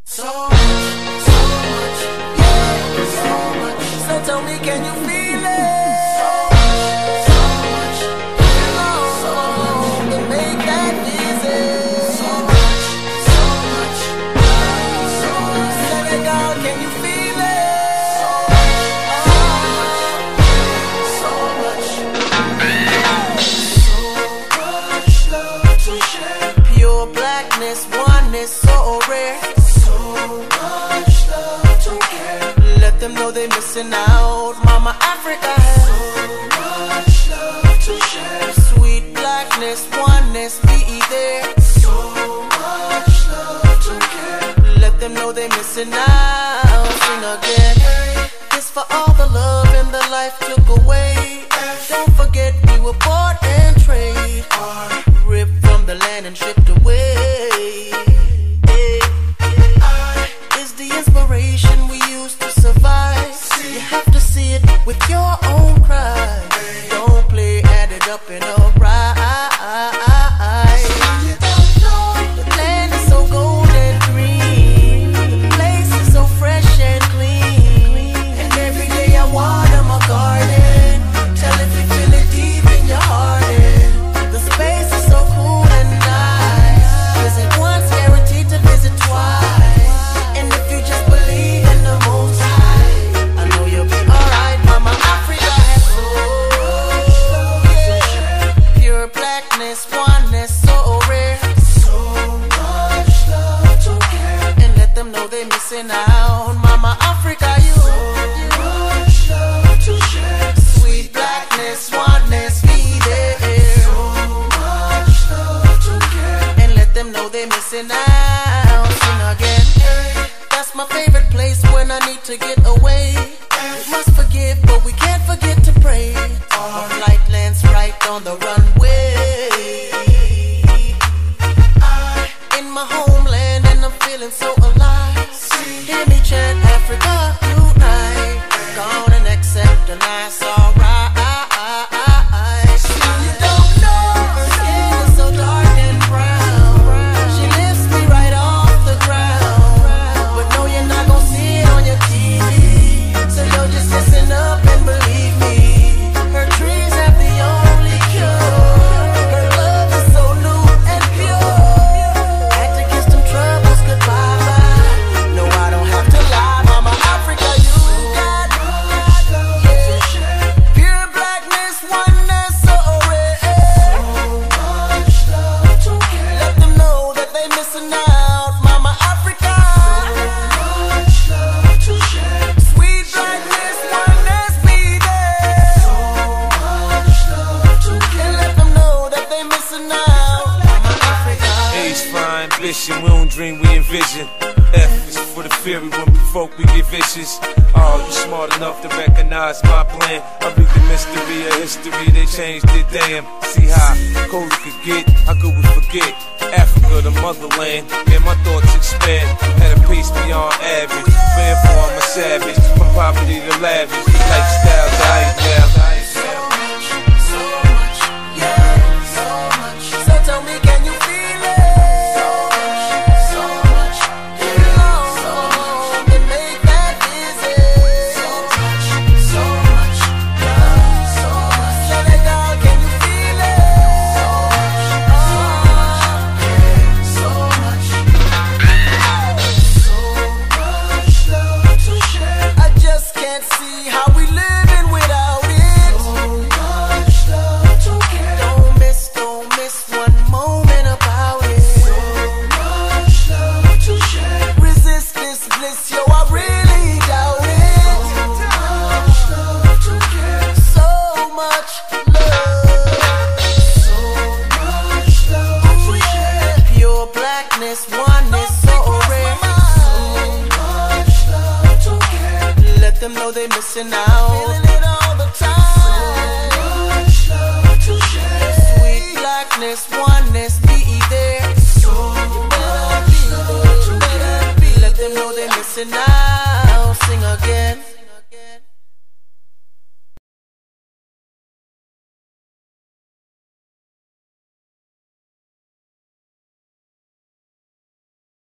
So much, yeah, so much. So tell me, can you feel it? So much, to make that visit. So much, Senegal, can you feel it? So much love to share. Pure blackness, oneness, so rare. So much love to care. Let them know they missing out. Mama Africa has so much love to share. Sweet blackness, oneness, be there. So much love to care. Let them know they missing out. Sing again. This for all the love and the life took away. Don't forget we were bought and trade, ripped from the land and shipped away. Is the inspiration we use to survive. You have to see it with your own cry. Don't play, add it up and alright. The land is so gold and green. The place is so fresh and clean. And every day I water my garden. Tell if you feel it deep in your heart. The space is so cool and nice. Visit once, guaranteed to visit twice. And if you just believe in the Most High, I know you'll be alright. Mama Africa has pure blackness, oneness, so rare. So much love to care. And let them know they missing out. Mama Africa, you so much love to share. Sweet blackness, oneness, be there. So much love to care. And let them know they missing out. Sing again. That's my favorite place when I need to get away. We must forgive, but we can't forget to pray. Our flight lands right on the runway. In my homeland and I'm feeling so alive. Hear me chant, Africa unite. Gone and accept the nice, alright. You don't know her skin is so dark and brown. She lifts me right off the ground. But no, you're not gonna see it on your TV. So yo, just listen up and believe me. Her trees have the only cure. Her love is so new and pure. Act against them troubles, goodbye. No, I don't have to lie. Mama Africa, you got pure blackness, oneness, so rare. Let them know that they missing out. Mama Africa, sweet blackness, oneness, be there. And let them know that they missing out. Mama Africa. Age for our ambition, we don't dream, we envision. F is for the fury when we folk, we get vicious. Oh, you smart enough to recognize my plan. I read the mystery of history, they changed it, damn. See how cold it could get, how could we forget? Africa, the motherland, man, my thoughts expand. At a pace beyond average, therefore I'm a savage. From poverty to lavish, lifestyle diet now. So much, yeah, so much. So tell me, can you feel it? So much, yeah, so much. And make that visit. So much, yeah, so much. Senegal, can you feel it? So much, love to share. I just can't see how we living without it. So much love to care. Don't miss one moment about it. So much love to share. Resist this bliss, yo, I really doubt it. So much love to care. So much love. So much love to share. Pure blackness, oneness, so rare. So much love to care. Let them know they missing out. Feeling it all the time. So much love to share. Sweet blackness, oneness, be there. So much love to care. Let them know they missing out. Sing again.